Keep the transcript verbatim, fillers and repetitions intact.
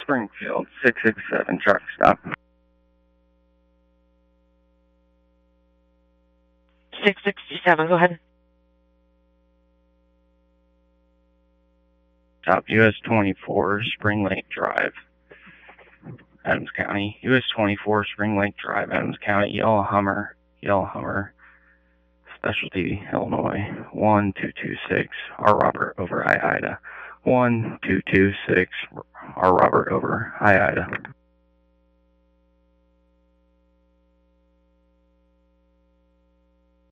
Springfield, six six seven, truck stop. six sixty-seven, go ahead. Stop U S twenty-four, Spring Lake Drive, Adams County. U S twenty-four, Spring Lake Drive, Adams County. Yellow Hummer, Yellow Hummer, Specialty, Illinois. one two two six, R. Robert over I Ida. one two two six, R. Robert over I Ida.